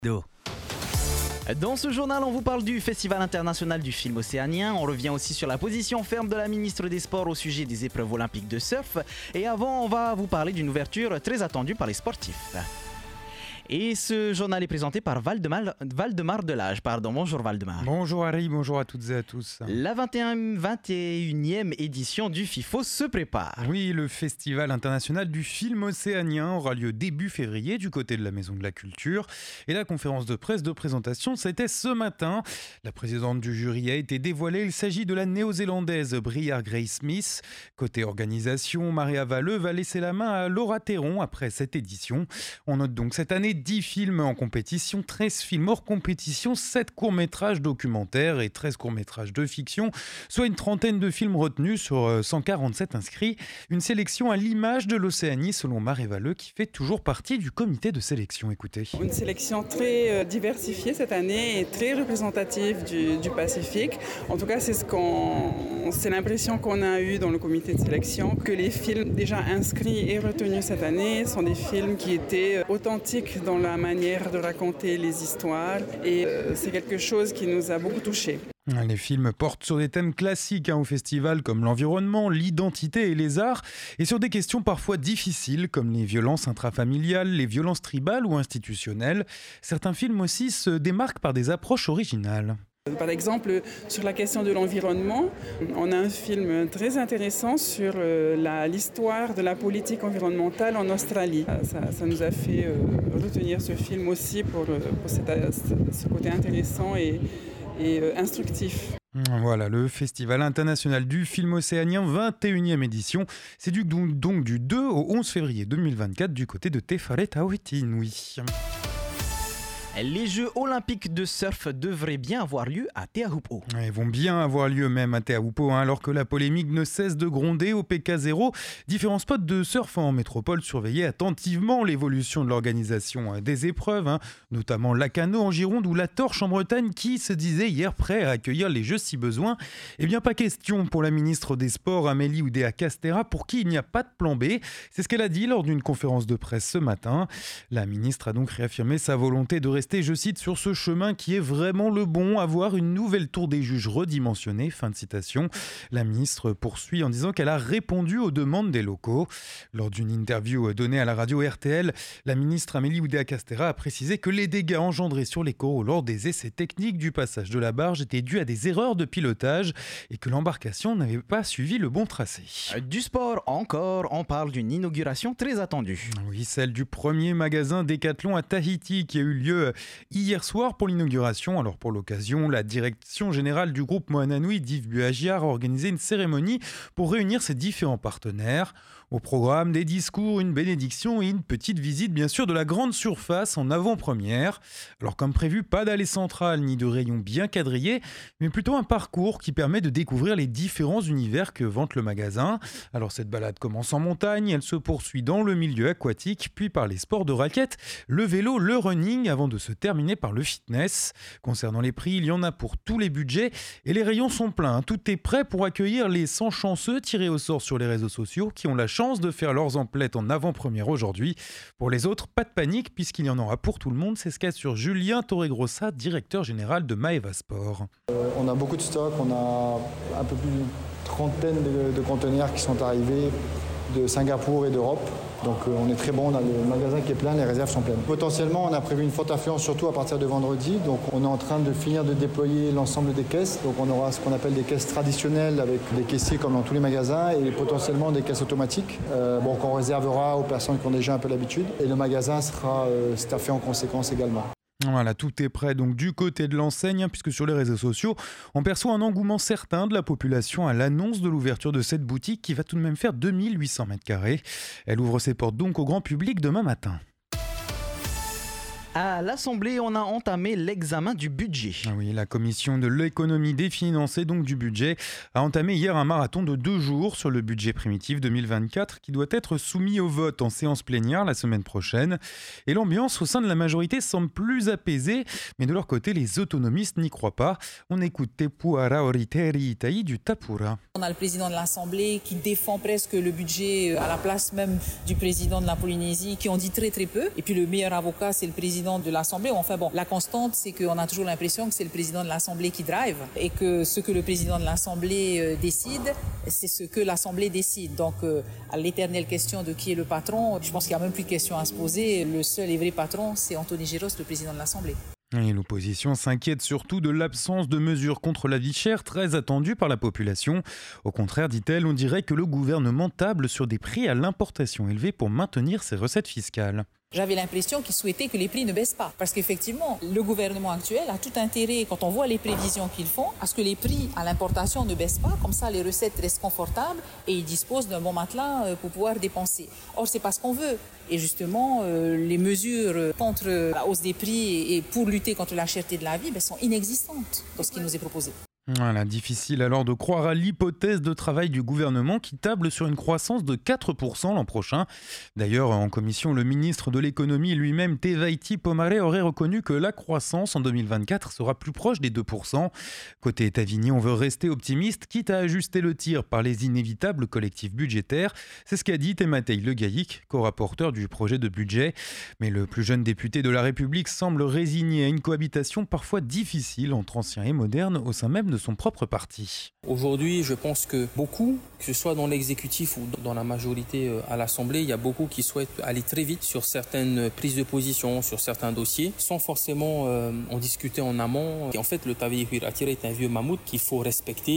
Do. Dans ce journal, on vous parle du Festival international du film océanien. On revient aussi sur la position ferme de la ministre des Sports au sujet des épreuves olympiques de surf. Et avant, on va vous parler d'une ouverture très attendue par les sportifs. Et ce journal est présenté par Valdemar Delage. Bonjour Valdemar. Bonjour Harry, bonjour à toutes et à tous. La 21e édition du FIFO se prépare. Oui, le Festival international du film océanien aura lieu début février du côté de la Maison de la Culture. Et la conférence de presse de présentation, c'était ce matin. La présidente du jury a été dévoilée. Il s'agit de la néo-zélandaise Briar Grace Smith. Côté organisation, Maria Valleux va laisser la main à Laura Théron après cette édition. On note donc cette année 10 films en compétition, 13 films hors compétition, 7 courts-métrages documentaires et 13 courts-métrages de fiction, soit une trentaine de films retenus sur 147 inscrits. Une sélection à l'image de l'Océanie selon Marie Valleux qui fait toujours partie du comité de sélection. Écoutez. Une sélection très diversifiée cette année et très représentative du Pacifique. En tout cas, c'est l'impression qu'on a eue dans le comité de sélection, que les films déjà inscrits et retenus cette année sont des films qui étaient authentiques dans la manière de raconter les histoires et c'est quelque chose qui nous a beaucoup touchés. Les films portent sur des thèmes classiques au festival comme l'environnement, l'identité et les arts et sur des questions parfois difficiles comme les violences intrafamiliales, les violences tribales ou institutionnelles. Certains films aussi se démarquent par des approches originales. Par exemple, sur la question de l'environnement, on a un film très intéressant sur l'histoire de la politique environnementale en Australie. Ça nous a fait retenir ce film aussi pour ce côté intéressant et instructif. Voilà, le Festival international du film océanien, 21e édition. C'est donc du 2 au 11 février 2024 du côté de Te Whare Tauitinui. Les Jeux olympiques de surf devraient bien avoir lieu à Te Ahupu'o. Ils vont bien avoir lieu même à Te Ahupu'o, alors que la polémique ne cesse de gronder au PK0. Différents spots de surf en métropole surveillaient attentivement l'évolution de l'organisation des épreuves, notamment Lacanau en Gironde ou La Torche en Bretagne qui se disait hier prêt à accueillir les Jeux si besoin. Eh bien pas question pour la ministre des Sports Amélie Oudéa-Castéra pour qui il n'y a pas de plan B. C'est ce qu'elle a dit lors d'une conférence de presse ce matin. La ministre a donc réaffirmé sa volonté de rester, je cite, sur ce chemin qui est vraiment le bon, avoir une nouvelle tour des juges redimensionnée, fin de citation. La ministre poursuit en disant qu'elle a répondu aux demandes des locaux. Lors d'une interview donnée à la radio RTL, la ministre Amélie Oudéa-Castéra a précisé que les dégâts engendrés sur les coraux lors des essais techniques du passage de la barge étaient dus à des erreurs de pilotage et que l'embarcation n'avait pas suivi le bon tracé. Du sport encore, on parle d'une inauguration très attendue. Oui, celle du premier magasin Decathlon à Tahiti qui a eu lieu hier soir pour l'inauguration. Alors pour l'occasion, la direction générale du groupe Moananui d'Yves Buagiar a organisé une cérémonie pour réunir ses différents partenaires. Au programme, des discours, une bénédiction et une petite visite bien sûr de la grande surface en avant-première. Alors comme prévu, pas d'allée centrale ni de rayon bien quadrillé, mais plutôt un parcours qui permet de découvrir les différents univers que vante le magasin. Alors cette balade commence en montagne, elle se poursuit dans le milieu aquatique, puis par les sports de raquettes, le vélo, le running, avant de se terminer par le fitness. Concernant les prix, il y en a pour tous les budgets et les rayons sont pleins. Tout est prêt pour accueillir les 100 chanceux tirés au sort sur les réseaux sociaux qui ont la chance de faire leurs emplettes en avant-première aujourd'hui. Pour les autres, pas de panique puisqu'il y en aura pour tout le monde. C'est ce qu'assure Julien Torregrossa, directeur général de Maeva Sport. On a beaucoup de stock, on a un peu plus d'une trentaine de conteneurs qui sont arrivés de Singapour et d'Europe. Donc on est très bon, on a le magasin qui est plein, les réserves sont pleines. Potentiellement, on a prévu une forte affluence, surtout à partir de vendredi. Donc on est en train de finir de déployer l'ensemble des caisses. Donc on aura ce qu'on appelle des caisses traditionnelles avec des caissiers comme dans tous les magasins et potentiellement des caisses automatiques qu'on réservera aux personnes qui ont déjà un peu l'habitude. Et le magasin sera staffé en conséquence également. Voilà, tout est prêt donc du côté de l'enseigne, puisque sur les réseaux sociaux, on perçoit un engouement certain de la population à l'annonce de l'ouverture de cette boutique qui va tout de même faire 2800 m². Elle ouvre ses portes donc au grand public demain matin. À l'Assemblée, on a entamé l'examen du budget. Oui, la commission de l'économie, des finances et donc du budget a entamé hier un marathon de 2 jours sur le budget primitif 2024 qui doit être soumis au vote en séance plénière la semaine prochaine. Et l'ambiance au sein de la majorité semble plus apaisée, mais de leur côté, les autonomistes n'y croient pas. On écoute Tepuara Oriteri Itaï du Tapura. On a le président de l'Assemblée qui défend presque le budget à la place même du président de la Polynésie, qui en dit très très peu. Et puis le meilleur avocat, c'est le président président de l'Assemblée. Enfin bon, la constante, c'est qu'on a toujours l'impression que c'est le président de l'Assemblée qui drive et que ce que le président de l'Assemblée décide, c'est ce que l'Assemblée décide. Donc, à l'éternelle question de qui est le patron, je pense qu'il n'y a même plus de question à se poser. Le seul et vrai patron, c'est Anthony Giros, le président de l'Assemblée. Et l'opposition s'inquiète surtout de l'absence de mesures contre la vie chère très attendues par la population. Au contraire, dit-elle, on dirait que le gouvernement table sur des prix à l'importation élevés pour maintenir ses recettes fiscales. J'avais l'impression qu'ils souhaitaient que les prix ne baissent pas. Parce qu'effectivement, le gouvernement actuel a tout intérêt, quand on voit les prévisions qu'ils font, à ce que les prix à l'importation ne baissent pas. Comme ça, les recettes restent confortables et ils disposent d'un bon matelas pour pouvoir dépenser. Or, c'est pas ce qu'on veut. Et justement, les mesures contre la hausse des prix et pour lutter contre la cherté de la vie sont inexistantes dans ce qui nous est proposé. Voilà, difficile alors de croire à l'hypothèse de travail du gouvernement qui table sur une croissance de 4% l'an prochain. D'ailleurs, en commission, le ministre de l'économie lui-même, Tevaiti Pomare, aurait reconnu que la croissance en 2024 sera plus proche des 2%. Côté Tavini, on veut rester optimiste, quitte à ajuster le tir par les inévitables collectifs budgétaires. C'est ce qu'a dit Matej Legaïc, co-rapporteur du projet de budget. Mais le plus jeune député de la République semble résigné à une cohabitation parfois difficile entre anciens et modernes au sein même de son propre parti. Aujourd'hui, je pense que beaucoup, que ce soit dans l'exécutif ou dans la majorité à l'Assemblée, il y a beaucoup qui souhaitent aller très vite sur certaines prises de position, sur certains dossiers, sans forcément en discuter en amont. Et en fait, le Tavini Huiratiré est un vieux mammouth qu'il faut respecter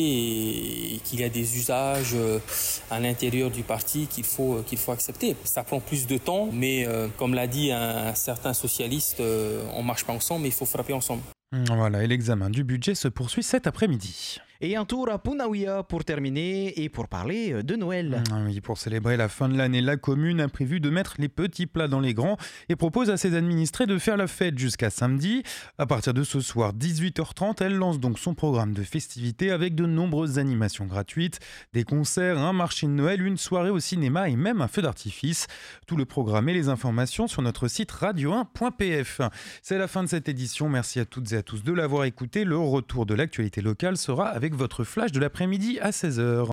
et qu'il y a des usages à l'intérieur du parti qu'il faut accepter. Ça prend plus de temps, mais comme l'a dit un certain socialiste, on ne marche pas ensemble, mais il faut frapper ensemble. Voilà, et l'examen du budget se poursuit cet après-midi. Et un tour à Punaouia pour terminer et pour parler de Noël. Oui, pour célébrer la fin de l'année, la commune a prévu de mettre les petits plats dans les grands et propose à ses administrés de faire la fête jusqu'à samedi. À partir de ce soir, 18h30, elle lance donc son programme de festivités avec de nombreuses animations gratuites, des concerts, un marché de Noël, une soirée au cinéma et même un feu d'artifice. Tout le programme et les informations sur notre site radio1.pf. C'est la fin de cette édition. Merci à toutes et à tous de l'avoir écouté. Le retour de l'actualité locale sera avec votre flash de l'après-midi à 16h.